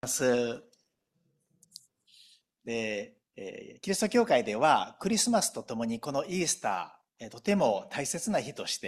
ますキリスト教会ではクリスマスとともにこのイースター、とても大切な日として、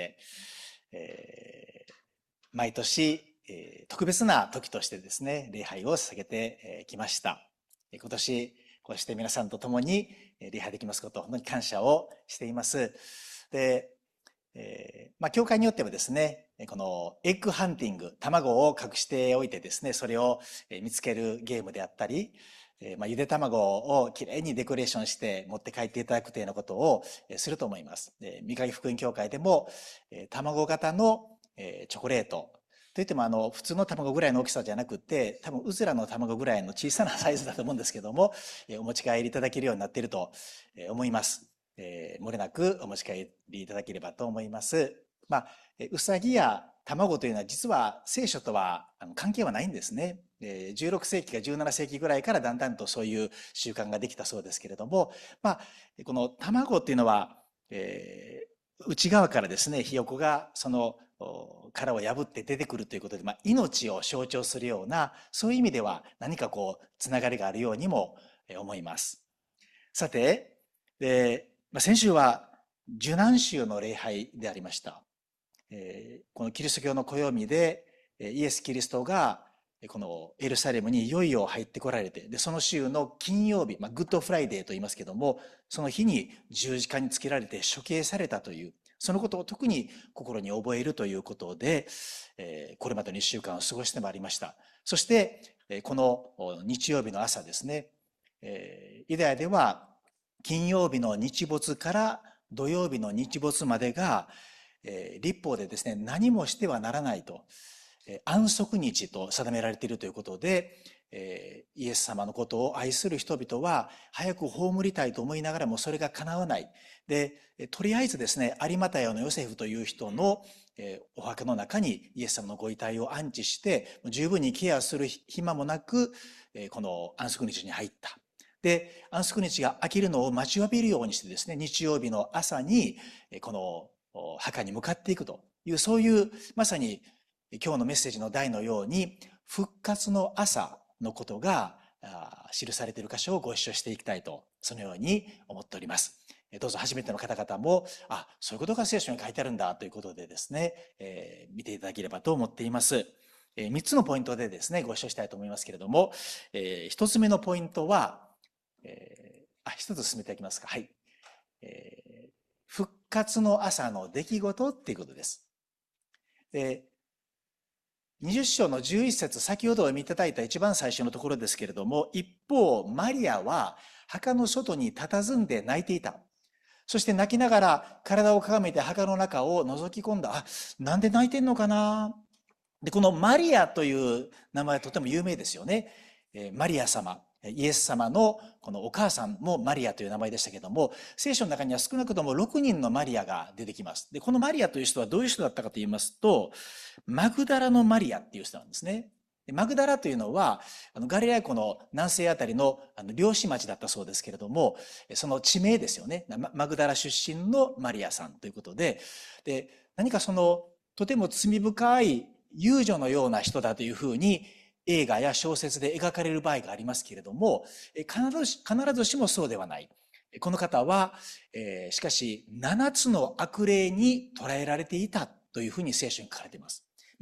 毎年、特別な時としてですね、礼拝を捧げてきました。今年、こうして皆さんと共に礼拝できますことを本当に感謝をしています。で、教会によってはですね、このエッグハンティング、卵を隠しておいてですね、それを見つけるゲームであったり、ゆで卵をきれいにデコレーションして持って帰っていただくというようなことをすると思います。三上福音教会でも卵型のチョコレートといっても普通の卵ぐらいの大きさじゃなくて、多分うずらの卵ぐらいの小さなサイズだと思うんですけども、お持ち帰りいただけるようになっていると思います。漏れなくお持ち帰りいただければと思います。うさぎや卵というのは実は聖書とは関係はないんですね。16世紀か17世紀ぐらいからだんだんとそういう習慣ができたそうですけれども、この卵っていうのは、内側からですね、ひよこがその殻を破って出てくるということで、命を象徴するような、そういう意味では何かつながりがあるようにも思います。さて、先週は受難週の礼拝でありました。このキリスト教の暦でイエス・キリストがこのエルサレムにいよいよ入ってこられて、でその週の金曜日、グッドフライデーと言いますけども、その日に十字架につけられて処刑されたという、そのことを特に心に覚えるということで、これまでの1週間を過ごしてまいりました。そしてこの日曜日の朝ですね、ユダヤでは金曜日の日没から土曜日の日没までが律法でですね、何もしてはならないと、安息日と定められているということで、イエス様のことを愛する人々は早く葬りたいと思いながらもそれが叶わない。で、とりあえずですね、有股屋のヨセフという人のお墓の中にイエス様のご遺体を安置して、十分にケアする暇もなく、この安息日に入った。で、安息日が明けるのを待ちわびるようにしてですね、日曜日の朝にこの墓に向かっていくという、そういうまさに今日のメッセージの題のように復活の朝のことが記されている箇所をご一緒していきたいと、そのように思っております。どうぞ初めての方々も、そういうことが聖書に書いてあるんだということでですね、見ていただければと思っています。3つのポイントでですね、ご一緒したいと思いますけれども、1つ目のポイントは、1つ進めていきますか。はい。復活の朝の出来事っていうことです。で、20章の11節、先ほどお読みいただいた一番最初のところですけれども、一方、マリアは墓の外に佇んで泣いていた。そして泣きながら体をかがめて墓の中を覗き込んだ。なんで泣いてんのかな。で、このマリアという名前はとても有名ですよね。マリア様。イエス様のこのお母さんもマリアという名前でしたけども、聖書の中には少なくとも6人のマリアが出てきます。で、このマリアという人はどういう人だったかと言いますと、マグダラのマリアっていう人なんですね。マグダラというのは、ガリラヤ湖の南西あたりの漁師町だったそうですけれども、その地名ですよね。マグダラ出身のマリアさんということで、何かとても罪深い遊女のような人だというふうに映画や小説で描かれる場合がありますけれども、必ずしもそうではない。この方は、しかし7つの悪霊に捉えられていたというふうに聖書に書かれています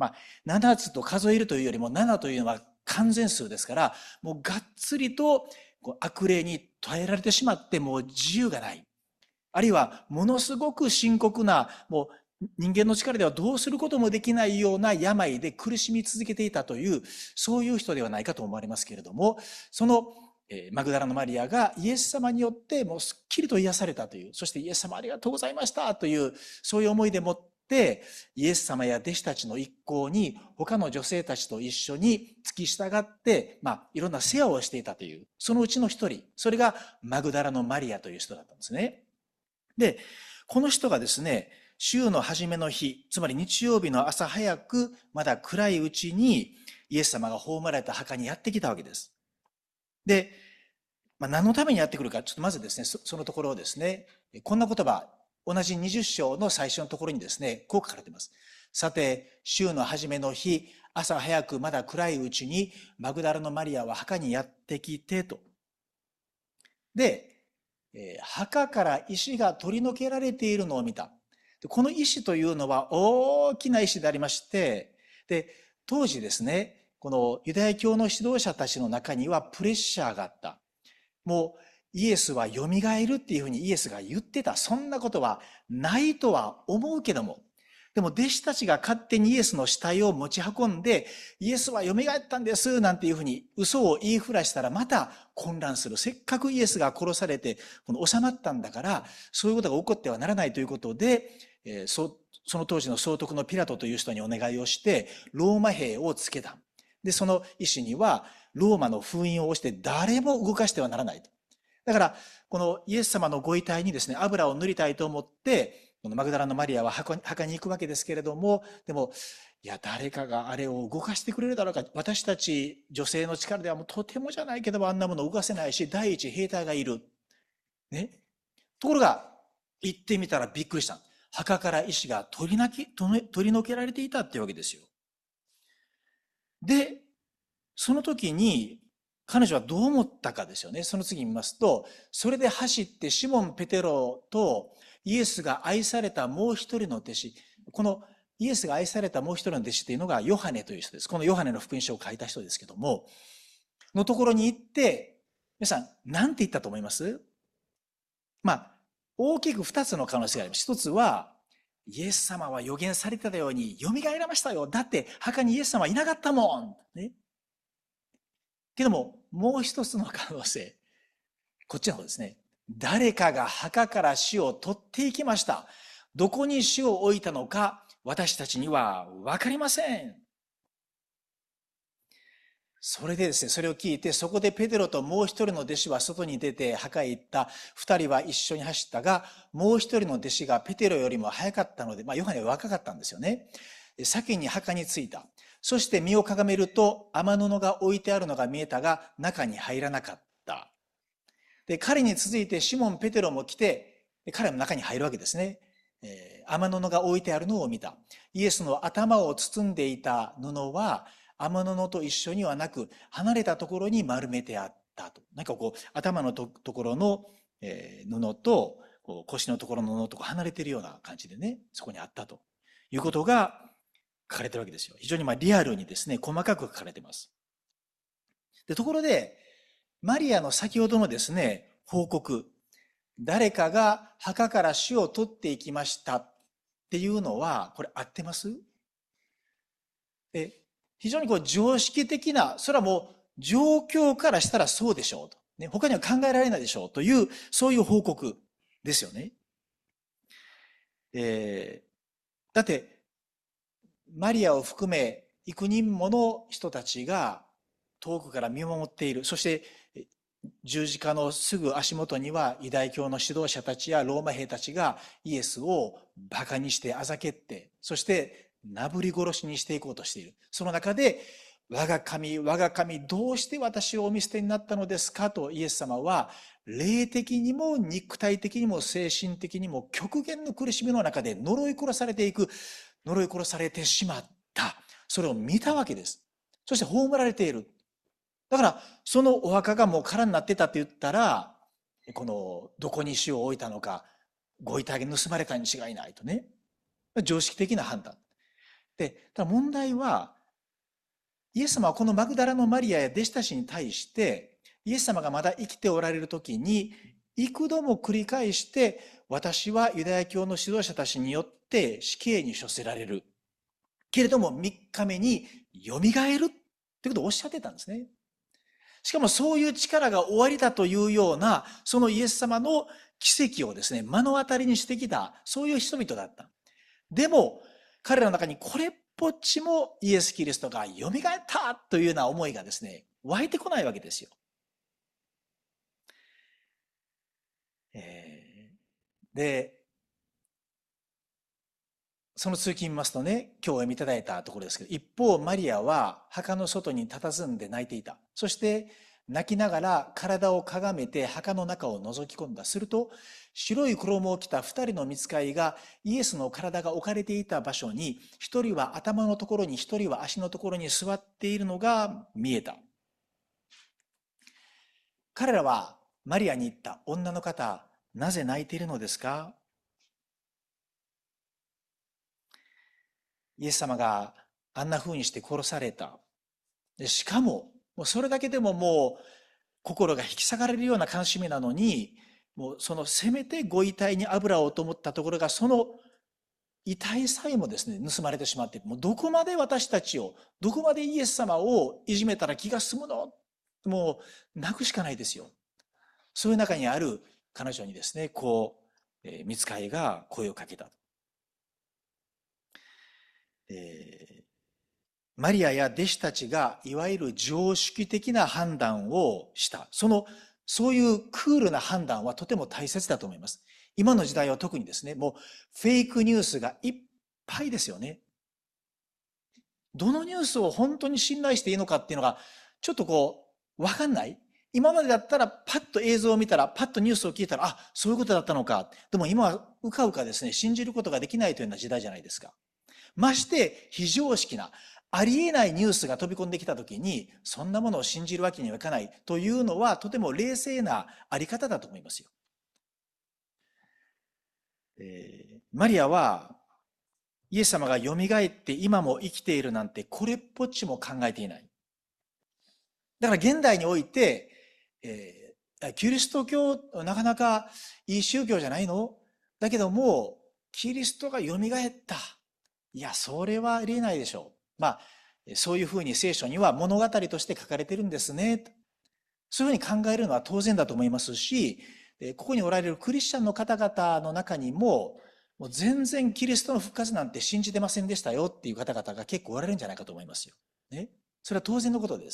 。7つと数えるというよりも7というのは完全数ですから、もうがっつりと悪霊に捉えられてしまってもう自由がない。あるいはものすごく深刻な、もう人間の力ではどうすることもできないような病で苦しみ続けていたという、そういう人ではないかと思われますけれども、そのマグダラのマリアがイエス様によってもうすっきりと癒されたという、そしてイエス様ありがとうございましたという、そういう思いでもって、イエス様や弟子たちの一行に他の女性たちと一緒に付き従って、いろんな世話をしていたという、そのうちの一人、それがマグダラのマリアという人だったんですね。で、この人がですね、週の初めの日、つまり日曜日の朝早く、まだ暗いうちにイエス様が葬られた墓にやってきたわけです。で、何のためにやってくるか、ちょっとまずですね、そのところをですね、こんな言葉、同じ20章の最初のところにですね、こう書かれています。さて、週の初めの日、 朝早くまだ暗いうちにマグダラのマリアは墓にやってきてと。で、墓から石が取り除けられているのを見た。この石というのは大きな石でありまして、で、当時ですね、このユダヤ教の指導者たちの中にはプレッシャーがあった。もうイエスは蘇るっていうふうにイエスが言ってた。そんなことはないとは思うけども、でも弟子たちが勝手にイエスの死体を持ち運んで、イエスは蘇ったんですなんていうふうに嘘を言いふらしたらまた混乱する。せっかくイエスが殺されて収まったんだから、そういうことが起こってはならないということで、その当時の総督のピラトという人にお願いをして、ローマ兵をつけた。で、その意思には、ローマの封印を押して誰も動かしてはならないと。だから、このイエス様のご遺体にですね、油を塗りたいと思って、このマグダラのマリアは墓に行くわけですけれども、でも、いや、誰かがあれを動かしてくれるだろうか。私たち女性の力ではもうとてもじゃないけども、あんなものを動かせないし、第一兵隊がいる。ね。ところが、行ってみたらびっくりした。墓から石が取り除けられていたっていうわけですよ。で、その時に、彼女はどう思ったかですよね。その次見ますと、それで走ってシモン・ペテロとイエスが愛されたもう一人の弟子、このイエスが愛されたもう一人の弟子というのがヨハネという人です。このヨハネの福音書を書いた人ですけども、のところに行って、皆さん、何て言ったと思います？大きく二つの可能性があります。一つは、イエス様は予言されてたように、蘇らましたよ。だって、墓にイエス様はいなかったもん。ね。けども、もう一つの可能性。こっちの方ですね。誰かが墓から死を取っていきました。どこに死を置いたのか、私たちにはわかりません。それでですね、それを聞いて、そこでペテロともう一人の弟子は外に出て墓へ行った。二人は一緒に走ったが、もう一人の弟子がペテロよりも早かったので、ヨハネは若かったんですよね。先に墓に着いた。そして身をかがめると、雨布が置いてあるのが見えたが、中に入らなかった。で、彼に続いてシモン・ペテロも来て、彼も中に入るわけですね。雨布が置いてあるのを見た。イエスの頭を包んでいた布は、雨布と一緒にはなく、離れたところに丸めてあったと。なんか頭のところの布と、腰のところの布と離れているような感じでね、そこにあったということが書かれているわけですよ。非常にリアルにですね、細かく書かれています。で、ところで、マリアの先ほどのですね、報告、誰かが墓から死を取っていきましたっていうのは、これ合ってます？非常に常識的な、それはもう状況からしたらそうでしょうと。ね、他には考えられないでしょうという、そういう報告ですよね。だって、マリアを含め幾人もの人たちが遠くから見守っている。そして十字架のすぐ足元にはユダヤ教の指導者たちやローマ兵たちがイエスをバカにしてあざけって、そしてなぶり殺しにしていこうとしている。その中で、我が神、我が神、どうして私をお見捨てになったのですかとイエス様は、霊的にも肉体的にも精神的にも極限の苦しみの中で呪い殺されていく、呪い殺されてしまった。それを見たわけです。そして葬られている。だから、そのお墓がもう空になってたって言ったら、どこに死を置いたのか、ご遺体が盗まれたに違いないとね。常識的な判断。で、ただ問題は、イエス様はこのマグダラのマリアや弟子たちに対して、イエス様がまだ生きておられる時に、幾度も繰り返して、私はユダヤ教の指導者たちによって死刑に処せられる。けれども3日目に蘇るってことをおっしゃってたんですね。しかもそういう力が終わりだというような、そのイエス様の奇跡をですね、目の当たりにしてきた、そういう人々だった。でも、彼らの中にこれっぽっちもイエス・キリストが蘇ったというような思いがですね、湧いてこないわけですよ。で、その続き見ますとね、今日お読みいただいたところですけど、一方マリアは墓の外に佇んで泣いていた。そして泣きながら体をかがめて墓の中を覗き込んだ。すると、白い衣を着た二人の御使いがイエスの体が置かれていた場所に、一人は頭のところに、一人は足のところに座っているのが見えた。彼らはマリアに言った。女の方、なぜ泣いているのですか？イエス様があんな風にして殺された。しかも、もうそれだけでももう心が引き裂かれるような悲しみなのに、もうそのせめてご遺体に油をと思ったところが、その遺体さえもですね、盗まれてしまって、もうどこまで私たちを、どこまでイエス様をいじめたら気が済むの？もう泣くしかないですよ。そういう中にある彼女にですね、御使いが声をかけた。マリアや弟子たちがいわゆる常識的な判断をした。そういうクールな判断はとても大切だと思います。今の時代は特にですね、もうフェイクニュースがいっぱいですよね。どのニュースを本当に信頼していいのかっていうのが、ちょっとわかんない。今までだったらパッと映像を見たら、パッとニュースを聞いたら、あ、そういうことだったのか。でも今はうかうかですね、信じることができないというような時代じゃないですか。まして非常識な、ありえないニュースが飛び込んできたときに、そんなものを信じるわけにはいかないというのは、とても冷静なあり方だと思いますよ。マリアは、イエス様が蘇って今も生きているなんて、これっぽっちも考えていない。だから現代において、キリスト教、なかなかいい宗教じゃないの？だけども、キリストが蘇った。いや、それはありえないでしょう。まあ、そういうふうに聖書には物語として書かれてるんですね。そういうふうに考えるのは当然だと思いますし、ここにおられるクリスチャンの方々の中にも、もう全然キリストの復活なんて信じてませんでしたよっていう方々が結構おられるんじゃないかと思いますよ。ね。それは当然のことです。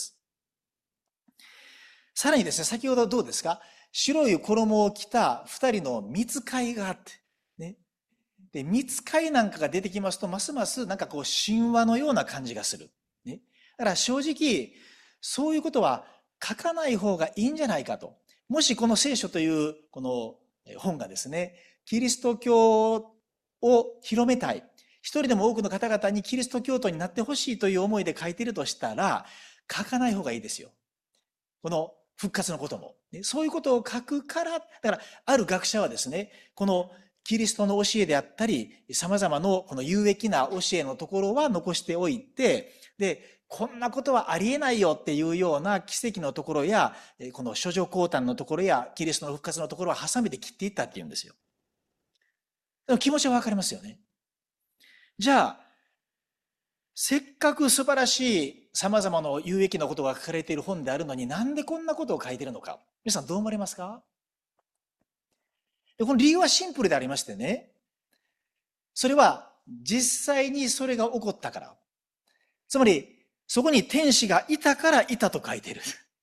さらにですね、先ほどどうですか？白い衣を着た二人の御使いがあって、ね。で、御使いなんかが出てきますと、ますますなんか神話のような感じがする。ね。だから正直、そういうことは書かない方がいいんじゃないかと。もしこの聖書というこの本がですね、キリスト教を広めたい。一人でも多くの方々にキリスト教徒になってほしいという思いで書いているとしたら、書かない方がいいですよ。この復活のことも。そういうことを書くから、だからある学者はですね、このキリストの教えであったり、様々なこの有益な教えのところは残しておいて、で、こんなことはありえないよっていうような奇跡のところや、この諸女降誕のところや、キリストの復活のところは挟めて切っていったっていうんですよ。でも気持ちはわかりますよね。じゃあ、せっかく素晴らしい様々な有益なことが書かれている本であるのに、なんでこんなことを書いているのか。皆さんどう思われますか？でこの理由はシンプルでありましてね、それは実際にそれが起こったから。つまり、そこに天使がいたからいたと書いている。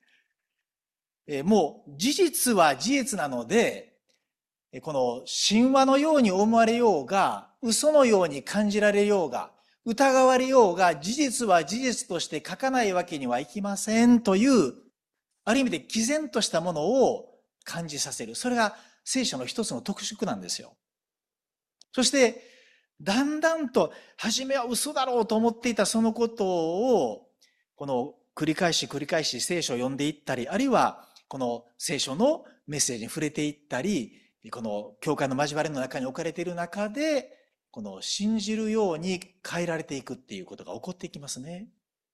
もう事実は事実なので、この神話のように思われようが、嘘のように感じられようが、疑われようが、事実は事実として書かないわけにはいきませんという、ある意味で毅然としたものを感じさせる。それが聖書の一つの特色なんですよ。そして、だんだんと、初めは嘘だろうと思っていたそのことを、この繰り返し繰り返し聖書を読んでいったり、あるいはこの聖書のメッセージに触れていったり、この教会の交わりの中に置かれている中で、この信じるように変えられていくっていうことが起こっていきますね。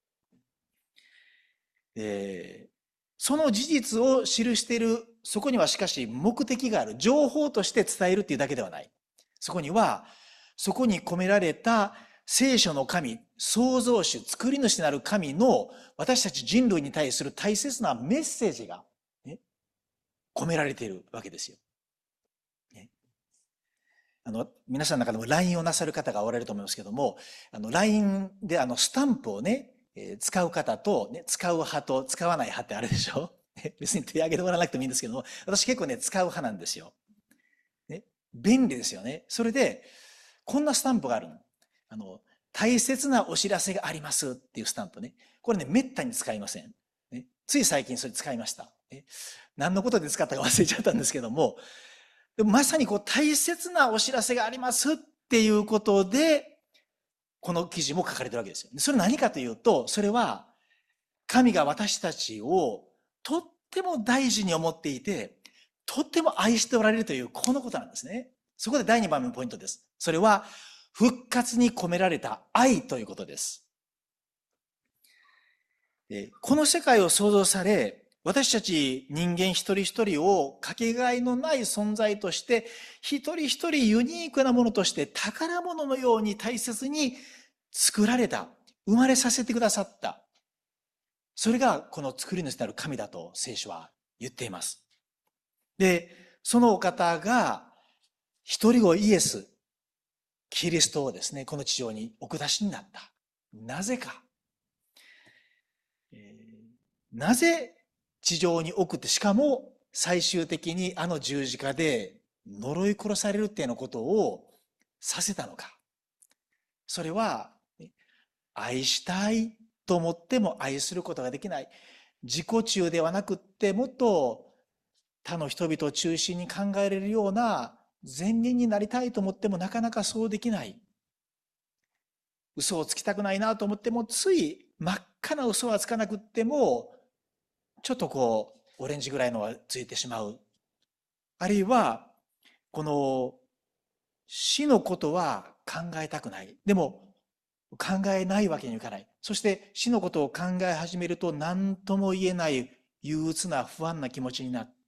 その事実を記している、そこにはしかし目的がある。情報として伝えるっていうだけではない。そこには、そこに込められた聖書の神、創造主、作り主なる神の私たち人類に対する大切なメッセージが、ね、込められているわけですよ。ね、皆さんの中でも LINE をなさる方がおられると思いますけども、LINE でスタンプをね、使う方と、ね、使う派と使わない派ってあるでしょ？別に手挙げてもらわなくてもいいんですけども、私結構ね、使う派なんですよ。ね、便利ですよね。それで、こんなスタンプがあるの。大切なお知らせがありますっていうスタンプね。これね、めったに使いません。ね、 つい最近それ使いました。何のことで使ったか忘れちゃったんですけども、でもまさに大切なお知らせがありますっていうことで、この記事も書かれてるわけですよ。それ何かというと、それは神が私たちをとっても大事に思っていて、とっても愛しておられるというこのことなんですね。そこで第2番目のポイントです。それは復活に込められた愛ということです。この世界を創造され、私たち人間一人一人をかけがえのない存在として、一人一人ユニークなものとして宝物のように大切に作られた、生まれさせてくださった。それがこの作り主である神だと聖書は言っています。で、そのお方が一人子イエス、キリストをですね、この地上にお下しになった。なぜか。なぜ地上に送って、しかも最終的にあの十字架で呪い殺されるっていうようなことをさせたのか。それは、愛したいと思っても愛することができない。自己中ではなくって、もっと他の人々を中心に考えられるような善人になりたいと思ってもなかなかそうできない。嘘をつきたくないなと思っても、つい真っ赤な嘘はつかなくっても、ちょっとオレンジぐらいのはついてしまう。あるいは、この死のことは考えたくない。でも、考えないわけにはいかない。そして死のことを考え始めると何とも言えない憂鬱な不安な気持ちになって、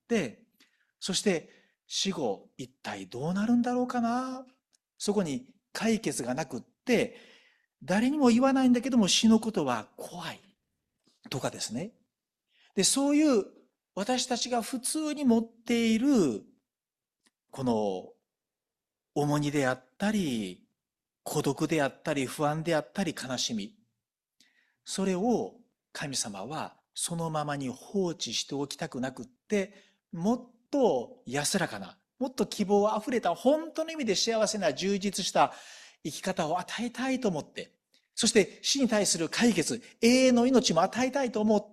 そして死後一体どうなるんだろうかな。そこに解決がなくって、誰にも言わないんだけども死のことは怖いとかですね。で、そういう私たちが普通に持っているこの重荷であったり、孤独であったり、不安であったり、悲しみ。それを神様はそのままに放置しておきたくなくって、もっと安らかな、もっと希望あふれた、本当の意味で幸せな充実した生き方を与えたいと思って、そして死に対する解決、永遠の命も与えたいと思って、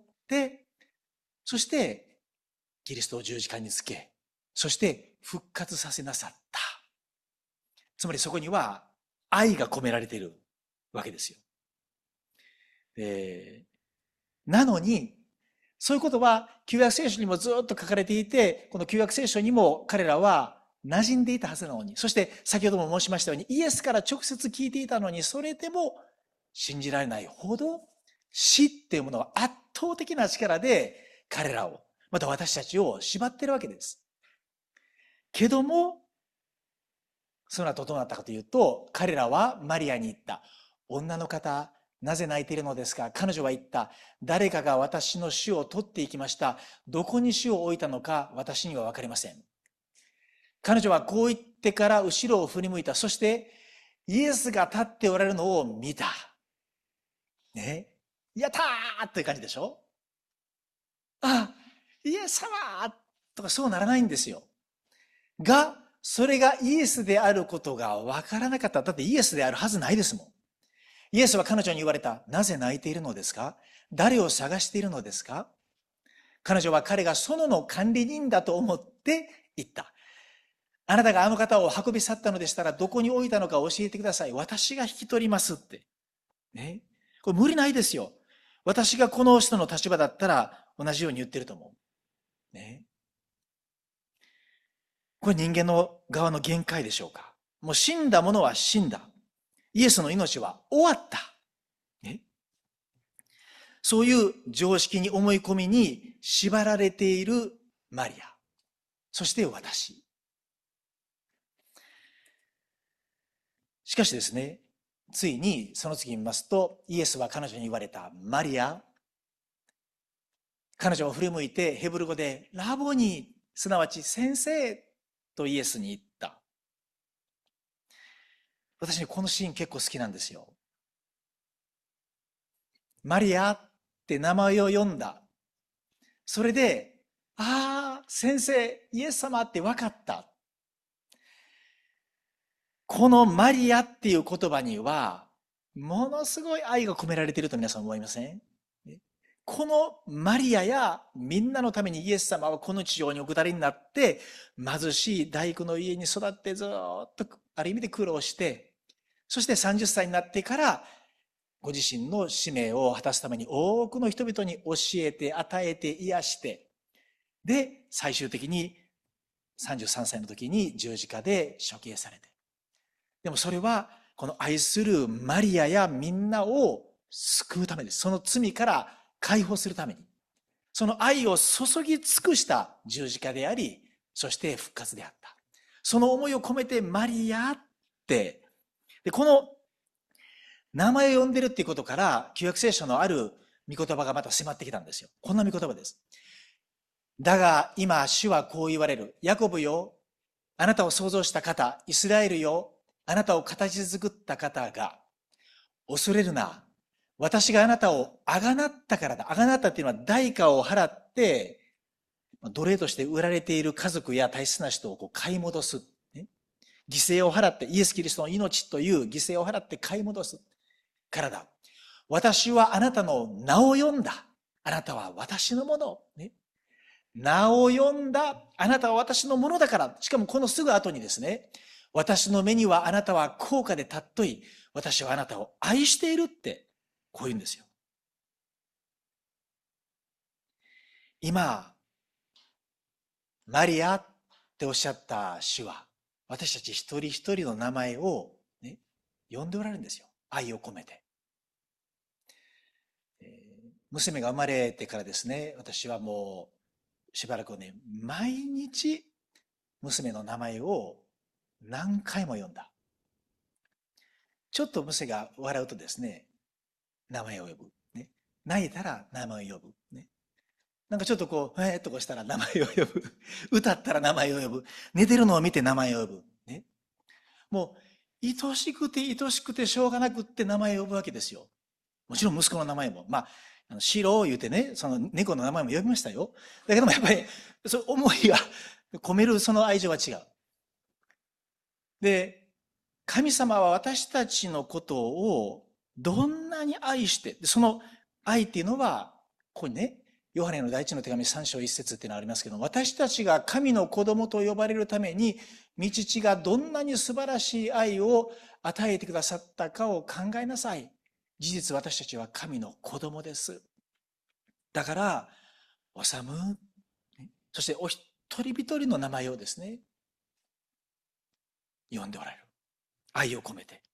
そしてキリストを十字架につけ、そして復活させなさった。つまりそこには愛が込められているわけですよ。なのに、そういうことは旧約聖書にもずっと書かれていて、この旧約聖書にも彼らは馴染んでいたはずなのに、そして先ほども申しましたように、イエスから直接聞いていたのに、それでも信じられないほど、死っていうものは圧倒的な力で彼らを、また私たちを縛っているわけです。けども、その後どうなったかというと、彼らはマリアに言った。女の方、なぜ泣いているのですか？彼女は言った。誰かが私の主を取っていきました。どこに主を置いたのか私には分かりません。彼女はこう言ってから後ろを振り向いた。そしてイエスが立っておられるのを見た。ね。やったーっていう感じでしょ？あ、イエス様とかそうならないんですよ。が、それがイエスであることが分からなかった。だってイエスであるはずないですもん。イエスは彼女に言われた。なぜ泣いているのですか？誰を探しているのですか？彼女は彼が園の管理人だと思って言った。あなたがあの方を運び去ったのでしたら、どこに置いたのか教えてください。私が引き取りますって。ね。これ無理ないですよ。私がこの人の立場だったら同じように言ってると思う。ね。これ人間の側の限界でしょうか。もう死んだものは死んだ。イエスの命は終わった。ね。そういう常識に思い込みに縛られているマリア。そして私。しかしですね、ついにその次見ますと、イエスは彼女に言われた。マリア。彼女を振り向いてヘブル語でラボニ、すなわち先生とイエスに言った。私ね、このシーン結構好きなんですよ。マリアって名前を呼んだ。それで、ああ、先生、イエス様って分かった。このマリアっていう言葉には、ものすごい愛が込められていると皆さん思いません？ このマリアやみんなのためにイエス様はこの地上にお下りになって、貧しい大工の家に育ってずっとある意味で苦労して、そして30歳になってからご自身の使命を果たすために多くの人々に教えて、与えて、癒して、で、最終的に33歳の時に十字架で処刑されて。でもそれは、この愛するマリアやみんなを救うためです。その罪から解放するために。その愛を注ぎ尽くした十字架であり、そして復活であった。その思いを込めてマリアって、で、この名前を呼んでるっていうことから、旧約聖書のある御言葉がまた迫ってきたんですよ。こんな御言葉です。だが今主はこう言われる。ヤコブよ、あなたを創造した方、イスラエルよ、あなたを形作った方が、恐れるな。私があなたをあがなったからだ。あがなったっていうのは代価を払って、奴隷として売られている家族や大切な人を買い戻す。犠牲を払って、イエス・キリストの命という犠牲を払って買い戻すからだ。私はあなたの名を呼んだ。あなたは私のもの。名を呼んだ。あなたは私のものだから。しかもこのすぐ後にですね、私の目にはあなたは高価で尊い。私はあなたを愛しているって、こう言うんですよ。今、マリアっておっしゃった主は、私たち一人一人の名前を、呼んでおられるんですよ。愛を込めて。娘が生まれてからですね、私はもうしばらくね、毎日娘の名前を何回も呼んだ。ちょっと娘が笑うとですね、名前を呼ぶ。泣いたら名前を呼ぶ。なんかちょっとこう、っとこうしたら名前を呼ぶ。歌ったら名前を呼ぶ。寝てるのを見て名前を呼ぶ。もう、愛しくて愛しくてしょうがなくって名前を呼ぶわけですよ。もちろん息子の名前も。シロを言うてね、その猫の名前も呼びましたよ。だけどもやっぱり、その思いが込めるその愛情は違う。で、神様は私たちのことをどんなに愛して、その愛っていうのは、ここにね、ヨハネの第一の手紙3章1節っていうのがありますけど、私たちが神の子供と呼ばれるために、御父がどんなに素晴らしい愛を与えてくださったかを考えなさい。事実私たちは神の子供です。だから、おさむ、そしてお一人一人の名前をですね、呼んでおられる。愛を込めて。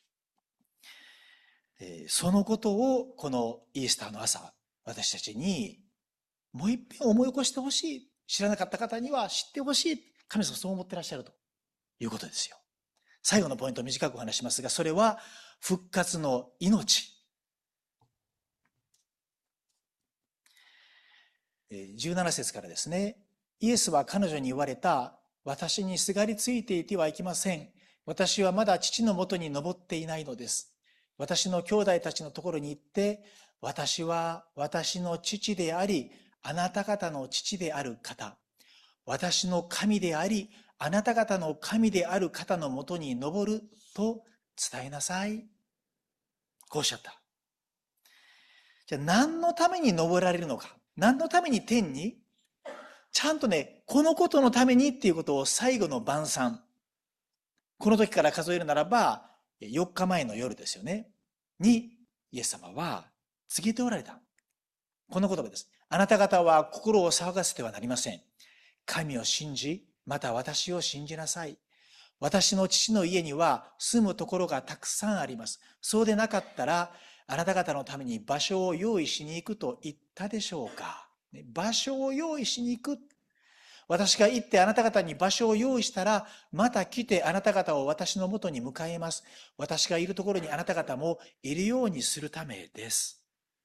そのことをこのイースターの朝、私たちにもう一遍思い起こしてほしい。知らなかった方には知ってほしい。神様そう思ってらっしゃるということですよ。最後のポイントを短くお話しますが、それは復活の命。17節からですね。イエスは彼女に言われた。私にすがりついていてはいけません。私はまだ父のもとに登っていないのです。私の兄弟たちのところに行って、私は私の父であり、あなた方の父である方、私の神であり、あなた方の神である方のもとに登ると伝えなさい。こうおっしゃった。じゃあ何のために登られるのか、何のために天に、ちゃんとね、このことのためにっていうことを最後の晩餐、この時から数えるならば、4日前の夜ですよね。に、イエス様は告げておられた。この言葉です。あなた方は心を騒がせてはなりません。神を信じ、また私を信じなさい。私の父の家には住むところがたくさんあります。そうでなかったら、あなた方のために場所を用意しに行くと言ったでしょうか。場所を用意しに行く。私が行ってあなた方に場所を用意したら、また来てあなた方を私のもとに迎えます。私がいるところにあなた方もいるようにするためです。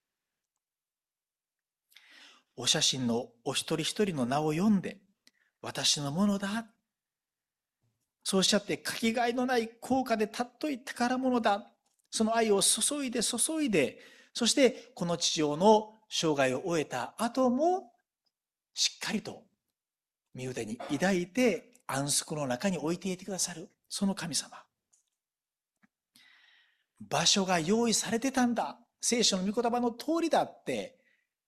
お写真のお一人一人の名を読んで、私のものだ。そうおっしゃって、かけがえのない高価で尊い宝物だ。その愛を注いで注いで、そしてこの地上の生涯を終えた後も、しっかりと身腕に抱いて安息の中に置いていてくださる。その神様。場所が用意されてたんだ。聖書の御言葉の通りだって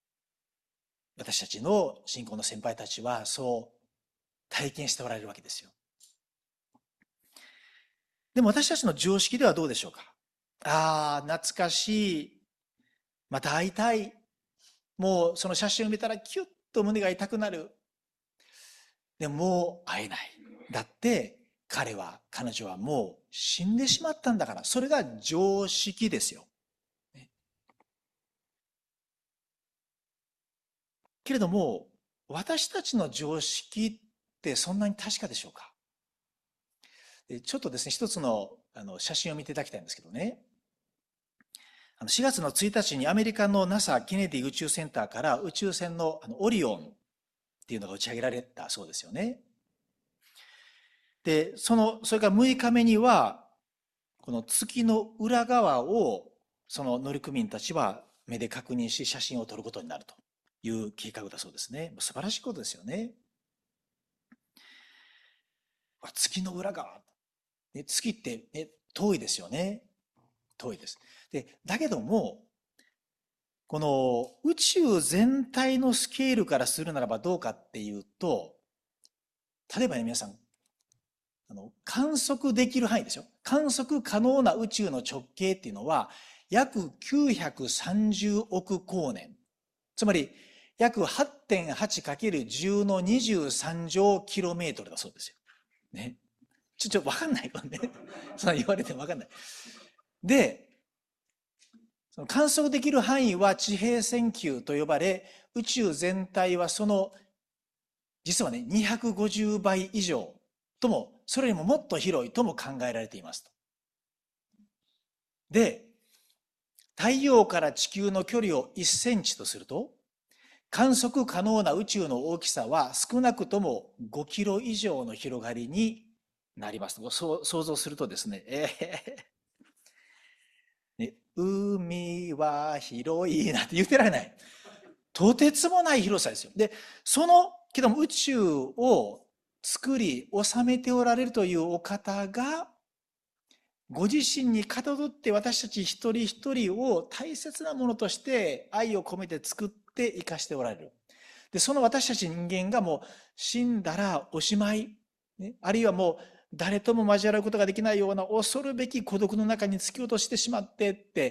私たちの信仰の先輩たちはそう体験しておられるわけですよ。でも私たちの常識ではどうでしょうか。ああ、懐かしい。また会いたい。もうその写真を見たらキュッと胸が痛くなる。でももう会えない。だって彼女はもう死んでしまったんだから。それが常識ですよ。けれども、私たちの常識ってそんなに確かでしょうか。ちょっとですね、一つの写真を見ていただきたいんですけどね。4月の1日にアメリカの NASA ケネディ宇宙センターから宇宙船のオリオンっていうのが打ち上げられたそうですよね。で、それから6日目には、この月の裏側をその乗組員たちは目で確認し写真を撮ることになるという計画だそうですね。素晴らしいことですよね。月の裏側。月って、遠いですよね。遠いです。で、だけども、この宇宙全体のスケールからするならばどうかっていうと、例えばね、皆さん、観測できる範囲ですよ。観測可能な宇宙の直径っていうのは、約930億光年。つまり、約 8.8×10 の23乗キロメートルだそうですよ。ね。わかんないよね。そんな言われてもわかんない。で、その観測できる範囲は地平線球と呼ばれ、宇宙全体は実はね、250倍以上とも、それよりももっと広いとも考えられていますと。で、太陽から地球の距離を1センチとすると、観測可能な宇宙の大きさは少なくとも5キロ以上の広がりになりますと。そう想像するとですね、海は広いなんて言ってられない。とてつもない広さですよ。で、けども宇宙を作り収めておられるというお方が、ご自身にかたどって私たち一人一人を大切なものとして愛を込めて作って生かしておられる。で、その私たち人間がもう死んだらおしまい、ね、あるいはもう誰とも交わることができないような恐るべき孤独の中に突き落としてしまってって、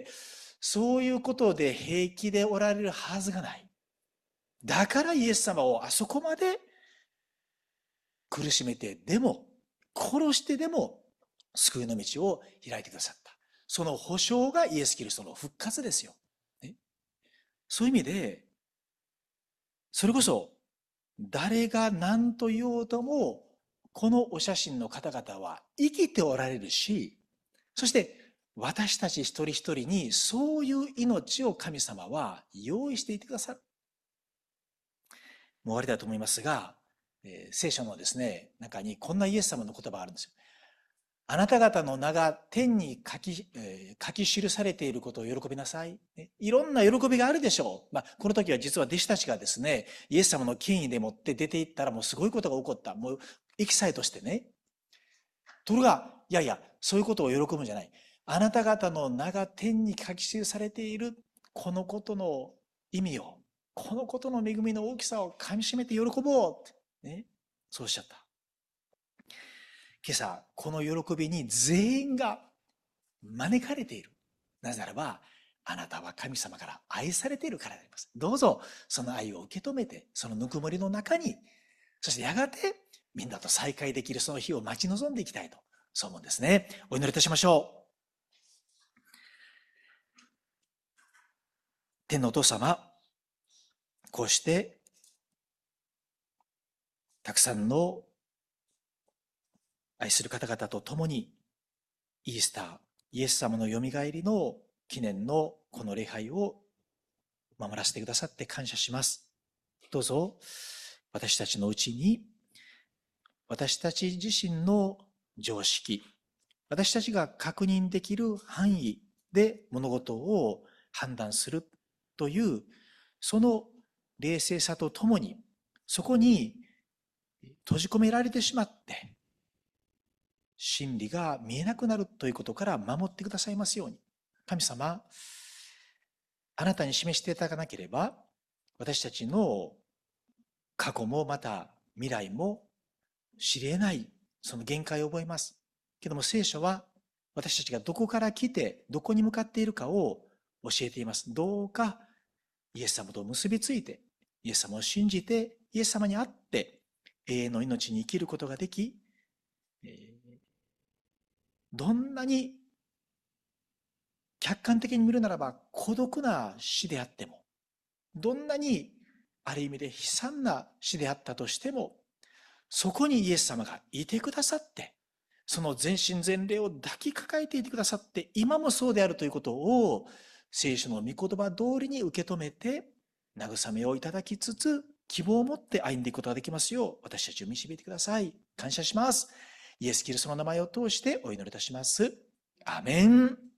そういうことで平気でおられるはずがない。だからイエス様をあそこまで苦しめてでも、殺してでも救いの道を開いてくださった。その保証がイエス・キリストの復活ですよ。ね、そういう意味で、それこそ誰が何と言おうとも、このお写真の方々は生きておられるし、そして私たち一人一人にそういう命を神様は用意していてくださる。もう終わりだと思いますが、聖書のですね、中にこんなイエス様の言葉があるんですよ。あなた方の名が天に書き記されていることを喜びなさい。いろんな喜びがあるでしょう。この時は実は弟子たちがですね、イエス様の権威でもって出て行ったらもうすごいことが起こった。もうエキサイトしてね。ところが、いやいや、そういうことを喜ぶんじゃない。あなた方の名が天に書き記されているこのことの意味を、このことの恵みの大きさをかみしめて喜ぼうって、ね。そうおっしゃった。今朝、この喜びに全員が招かれている。なぜならば、あなたは神様から愛されているからであります。どうぞ、その愛を受け止めて、そのぬくもりの中に、そしてやがて、みんなと再会できるその日を待ち望んでいきたいと、そう思うんですね。お祈りいたしましょう。天のお父様、こうして、たくさんの愛する方々と共に、イースター、イエス様のよみがえりの記念のこの礼拝を守らせてくださって感謝します。どうぞ私たちのうちに私たち自身の常識、私たちが確認できる範囲で物事を判断するというその冷静さとともにそこに閉じ込められてしまって真理が見えなくなるということから守ってくださいますように。神様、あなたに示していただかなければ私たちの過去もまた未来も知り得ない、その限界を覚えます。けども聖書は私たちがどこから来てどこに向かっているかを教えています。どうかイエス様と結びついて、イエス様を信じて、イエス様に会って永遠の命に生きることができ、どんなに客観的に見るならば孤独な死であっても、どんなにある意味で悲惨な死であったとしても、そこにイエス様がいてくださって、その全身全霊を抱きかかえていてくださって、今もそうであるということを聖書の御言葉通りに受け止めて、慰めをいただきつつ、希望を持って歩んでいくことができますよう、私たちを導いてください。感謝します。イエス・キリストの名前を通してお祈りいたします。アメン。